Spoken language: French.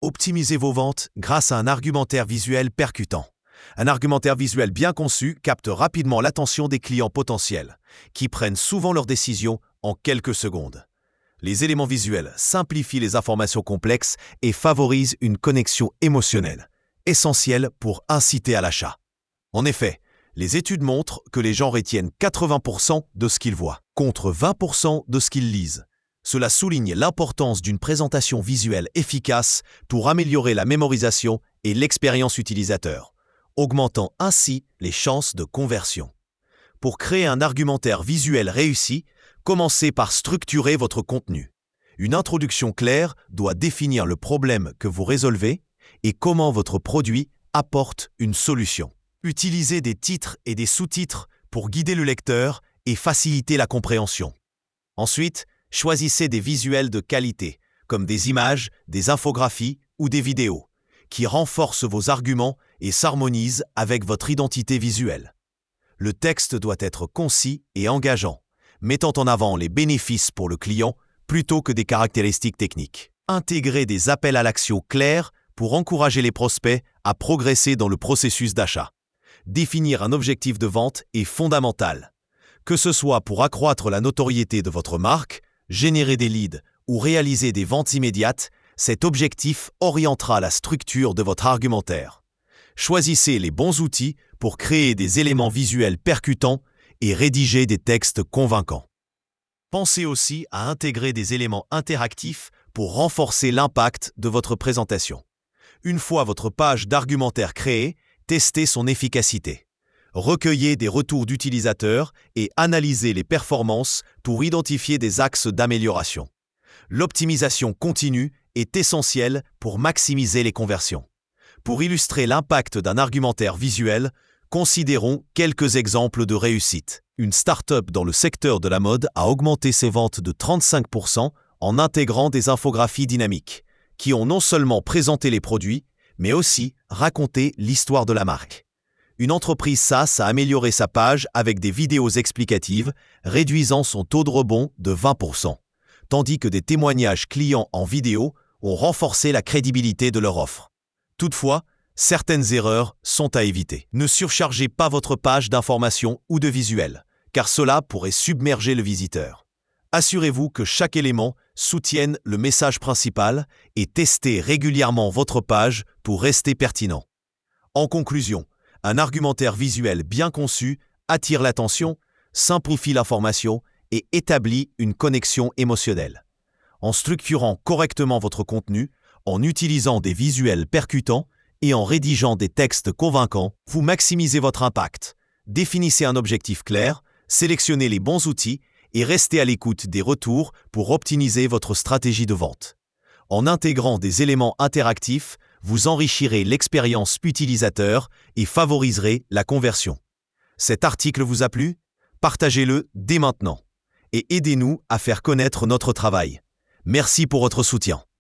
Optimisez vos ventes grâce à un argumentaire visuel percutant. Un argumentaire visuel bien conçu capte rapidement l'attention des clients potentiels, qui prennent souvent leurs décisions en quelques secondes. Les éléments visuels simplifient les informations complexes et favorisent une connexion émotionnelle, essentielle pour inciter à l'achat. En effet, les études montrent que les gens retiennent 80% de ce qu'ils voient, contre 20% de ce qu'ils lisent. Cela souligne l'importance d'une présentation visuelle efficace pour améliorer la mémorisation et l'expérience utilisateur, augmentant ainsi les chances de conversion. Pour créer un argumentaire visuel réussi, commencez par structurer votre contenu. Une introduction claire doit définir le problème que vous résolvez et comment votre produit apporte une solution. Utilisez des titres et des sous-titres pour guider le lecteur et faciliter la compréhension. Ensuite, choisissez des visuels de qualité, comme des images, des infographies ou des vidéos, qui renforcent vos arguments et s'harmonisent avec votre identité visuelle. Le texte doit être concis et engageant, mettant en avant les bénéfices pour le client plutôt que des caractéristiques techniques. Intégrez des appels à l'action clairs pour encourager les prospects à progresser dans le processus d'achat. Définir un objectif de vente est fondamental. Que ce soit pour accroître la notoriété de votre marque, générer des leads ou réaliser des ventes immédiates, cet objectif orientera la structure de votre argumentaire. Choisissez les bons outils pour créer des éléments visuels percutants et rédiger des textes convaincants. Pensez aussi à intégrer des éléments interactifs pour renforcer l'impact de votre présentation. Une fois votre page d'argumentaire créée, testez son efficacité. Recueillez des retours d'utilisateurs et analysez les performances pour identifier des axes d'amélioration. L'optimisation continue est essentielle pour maximiser les conversions. Pour illustrer l'impact d'un argumentaire visuel, considérons quelques exemples de réussite. Une start-up dans le secteur de la mode a augmenté ses ventes de 35% en intégrant des infographies dynamiques, qui ont non seulement présenté les produits, mais aussi raconté l'histoire de la marque. Une entreprise SaaS a amélioré sa page avec des vidéos explicatives, réduisant son taux de rebond de 20%, tandis que des témoignages clients en vidéo ont renforcé la crédibilité de leur offre. Toutefois, certaines erreurs sont à éviter. Ne surchargez pas votre page d'informations ou de visuels, car cela pourrait submerger le visiteur. Assurez-vous que chaque élément soutienne le message principal et testez régulièrement votre page pour rester pertinent. En conclusion, un argumentaire visuel bien conçu attire l'attention, simplifie l'information et établit une connexion émotionnelle. En structurant correctement votre contenu, en utilisant des visuels percutants et en rédigeant des textes convaincants, vous maximisez votre impact. Définissez un objectif clair, sélectionnez les bons outils et restez à l'écoute des retours pour optimiser votre stratégie de vente. En intégrant des éléments interactifs, vous enrichirez l'expérience utilisateur et favoriserez la conversion. Cet article vous a plu? Partagez-le dès maintenant et aidez-nous à faire connaître notre travail. Merci pour votre soutien.